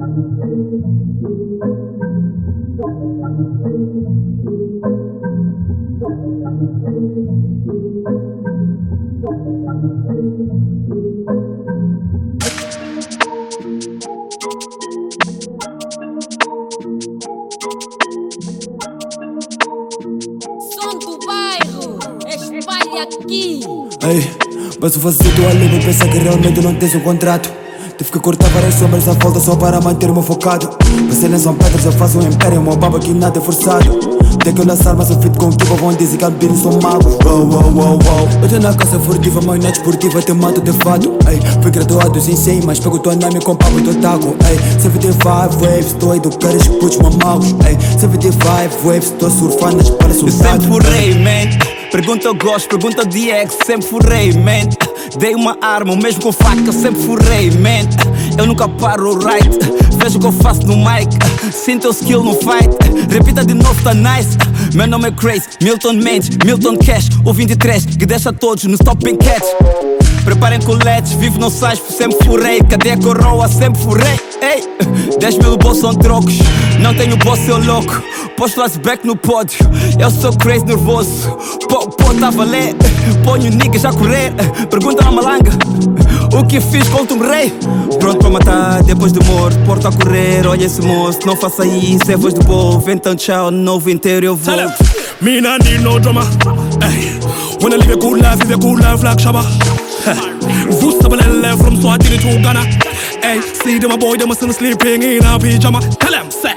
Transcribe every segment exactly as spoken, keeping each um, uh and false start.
Som do bairro, espalha aqui. Ei, mas o fazer do alívio e pensa que realmente não tens um contrato. Tive que cortar várias sombras à volta só para manter-me focado. Vocês nem são pedras, eu faço um império, meu baba que nada é forçado. Tem que eu lançar, mas eu fico com equipa, vão dizer que albino são magos. Wow, wow, wow, wow. Eu tô na caça furtiva, mas não é desportiva, te mato de fato. Ei, fui graduado em C, mas pego tua nome com papo e teu taco. Ei, C V T five waves, tô educadas que putos mamaus. Ei, C V T five waves, tô surfando nas palas eu sempre furei, man. Pergunta ao Ghost, pergunta ao D X, sempre furei, man. Dei uma arma, mesmo com faca, sempre furei, man. Eu nunca paro, right? Vejo o que eu faço no mic, sinto o skill no fight. Repita de novo, tá nice. Meu nome é Crazy, Milton Mendes, Milton Cash, o vinte e três que deixa todos no stop and catch. Preparem coletes, vivo no Saspo, sempre furei. Cadê a coroa, sempre furei. Ei, dez mil no bolso são trocos, não tenho bolso, eu louco. Posto as back no pódio, eu sou crazy nervoso. Pô, pô, tá a valer, ponho niggas a correr. Pergunta à malanga, o que fiz contra um rei? Pronto para matar, depois de morto, porto a correr. Olha esse moço, não faça isso, é voz do povo. Então tchau, novo inteiro eu vou. Me not need no drama. Hey, when I live a cool life, live a cool life like Shabba. Vous savez left from Swatini to Ghana. Hey, see them a boy, them a still sleeping in a pyjama. Tell them, say.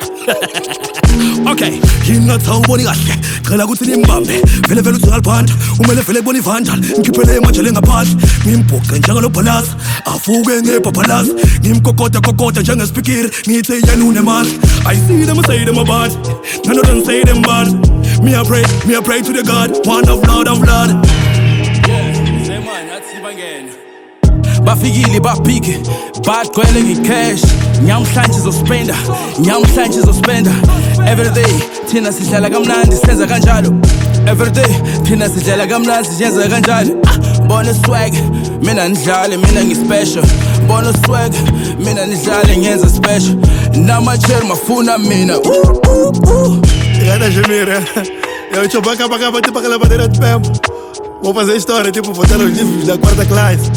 Okay, hina tawboni kahle qela ukuthi nimbambe vele vele uthi alphanda umele vele kubona ivandal ngikhiphele emajele ngaphandle ngimbhuqe njengalo bhalas afuke ngebhabhalas ngimkokoda kokoda njengespeaker ngithi yena unemali I see them say them about none of them say them bad me I pray me I pray to the God one of Lord of Lord. Yeah, say man athi bangena bafikile baphike bagcwele ngecash nyamhlanje zospenda nyamhlanje zospenda everyday thina sidlala kamnandi senza kanjalo everyday thina sidlala kamnandi senza kanjalo bona swag mina nidlale mina ngispecial bona swag mina nidlale ngenza special namacher mafuna mina Gata Jamira eu te banca banca bate para aquela bandeira de pembo. Vou fazer história tipo botar os livros da quarta classe.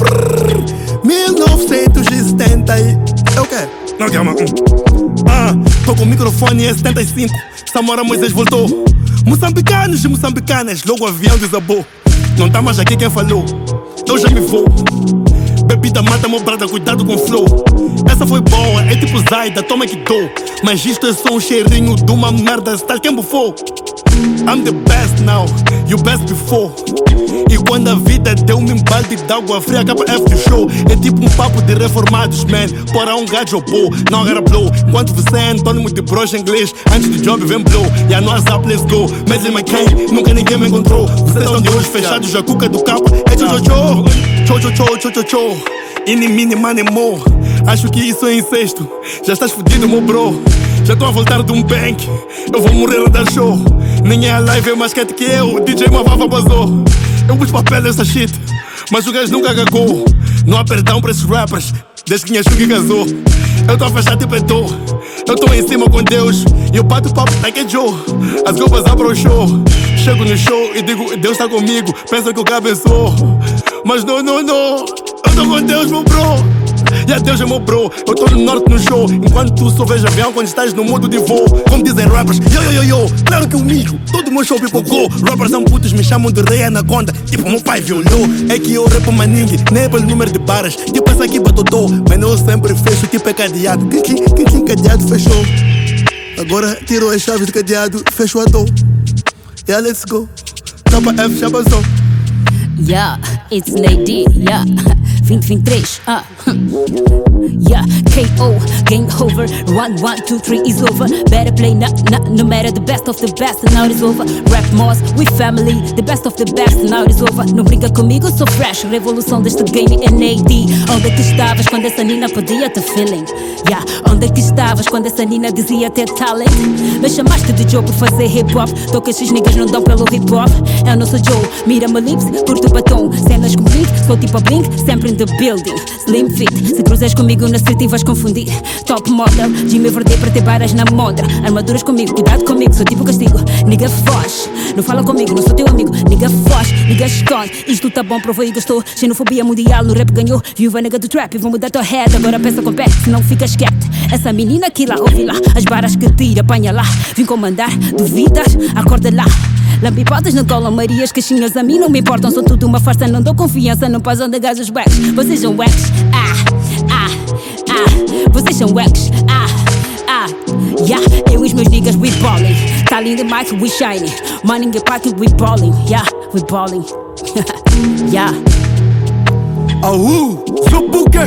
mil novecentos e setenta e... É o quê? Não, calma. Ah, tô com o microfone em setenta e cinco. Samora Moisés voltou. Moçambicanos e moçambicanas, logo o avião desabou. Não tá mais aqui quem falou. Eu já me vou. Bebida mata meu brada, cuidado com o flow. Essa foi boa, é tipo Zaida, toma que dou. Mas isto é só um cheirinho de uma merda, se tal quem bufou. I'm the best now, you best before. E quando a vida deu-me um balde de água fria, K F do show. É tipo um papo de reformados, man. Porra um gajo bow, não era blow. Enquanto você é antônimo de brocha inglês, antes do job vem blow. E a nossa up, let's go. Medley McCain, nunca ninguém me encontrou. Vocês estão de olhos fechados, a cuca do capa é tchô-tchô-tchô. Tchô-tchô-tchô, tchô-tchô-tchô. Ini, mini, mani, mo. Acho que isso é incesto. Já estás fudido, meu bro. Já tô a voltar de um bank. Eu vou morrer a dar show. Nem é a live é mais quente que eu. O D J Mavava basou. Eu pus papel nessa shit, mas o gajo nunca cagou. Não há perdão para esses rappers, desde que minha chuga casou. Eu tô a fechar tipo é tô. Eu tô em cima com Deus e eu bato papo like a Joe. As roupas abram o show. Chego no show e digo, Deus tá comigo. Pensa que o cara abençoou. Mas não, não, não. Eu tô com Deus, meu bro. E a Deus é meu bro. Eu tô no norte no show, enquanto tu só vês avião quando estás no mundo de voo. Como dizem rappers, yo yo yo yo. Claro que eu mijo, todo meu show pipocou. Rappers são putos, me chamam de rei anaconda. Tipo meu pai violou. É que eu rapo maningue, nem é pelo número de barras. Tipo essa aqui batotô, mas eu sempre fecho tipo é cadeado. Quem quem quem cadeado fechou. Agora tirou as chaves de cadeado, fechou a dor. Yeah, let's go. K F já passou. Yeah, it's Lady, yeah. vinte vinte e três, ah. Yeah, K O, game over. One, one, two, three is over. Better play, nah, nah, no matter the best of the best, now it is over. Rap Moss, we family, the best of the best, now it is over. Não brinca comigo, sou fresh. Revolução deste game N A D. Onde é que estavas quando essa nina podia te feeling? Yeah, onde é que que estavas quando essa nina dizia ter talent? Me chamaste de Joe por fazer hip hop. Tô que esses niggas não dão pelo hip hop. Eu não sou Joe, mira-me lips, curto batom. Cenas comigo, sou tipo a Blink, sempre in the building. Slim fit, se cruzas comigo na street e vais confundir. Top model, Jimmy Verde para ter baras na moda. Armaduras comigo, cuidado comigo, sou tipo castigo. Nigga foge, não fala comigo, não sou teu amigo. Nigga foge, nigga esconde. Isto tá bom, provou e gastou. Xenofobia mundial, no rap ganhou. Viúva nega do trap, vou mudar tua head. Agora pensa com pé, se não ficas quieto. Essa menina aqui lá, ouvi lá. As baras que tira, apanha lá. Vim comandar, duvidas, acorda lá. Lambipotas não colam, Marias, caixinhas a mim não me importam. Sou tudo uma farsa, não dou confiança. Não passam de gajos wax, vocês são wax. Ah, ah, ah, vocês são wax. Ah, ah, yeah. Eu e os meus niggas, we ballin'. Tá lindo Mike, we shining. Money get pocket, we ballin'. Yeah, we ballin'. Yeah. Aú, Zubuque.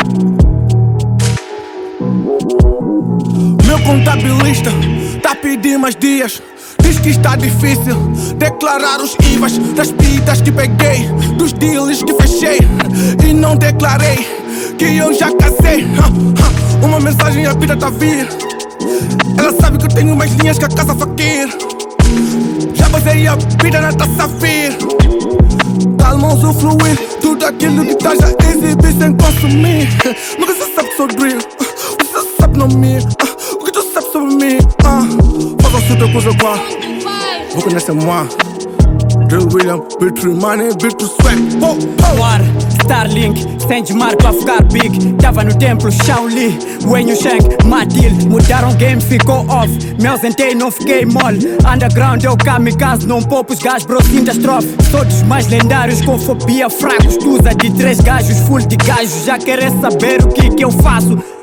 Meu contabilista tá pedindo mais dias. Diz que está difícil declarar os I V As das pitas que peguei, dos deals que fechei e não declarei que eu já casei. Uma mensagem a vida tá a vir. Ela sabe que eu tenho mais linhas que a casa Fakir. Já basei a vida na taça Safir. Calma, usufruir tudo aquilo que tá já exibir sem consumir. Nunca você sabe que sou drill, você sabe não me. O que tu sabe sobre mim? Faz a sua coisa qua. Vou conhecer moi. Drill William, bit through money, bit through sweat. Oh, oh. War, Starlink, Sandy Marco a ficar big. Tava no templo Shaolin, Wen Yusheng, Madil. Mudaram game, ficou off. Me ausentei, não fiquei mole. Underground eu kamikaze, não poupo os gajos, bro, sinta estrofe. Sou dos mais lendários, com fobia fracos. Tu usa de três gajos, full de gajos. Já queres saber o que que eu faço?